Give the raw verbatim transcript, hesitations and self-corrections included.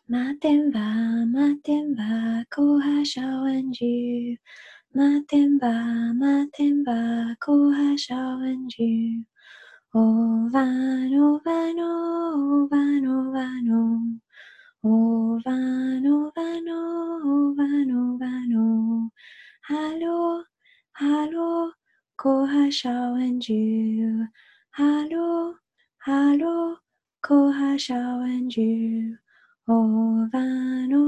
Matemba, Matemba, Koha Shawanju. Matemba, Matemba, Koha Shawanju. Ovan, Ovan, Ovan, Ovan, Ovan, Ovan, Ovan, Ovan, Hello, hello, Koha Shawanju. Hello, hello, Koha Shawanju. Ovan,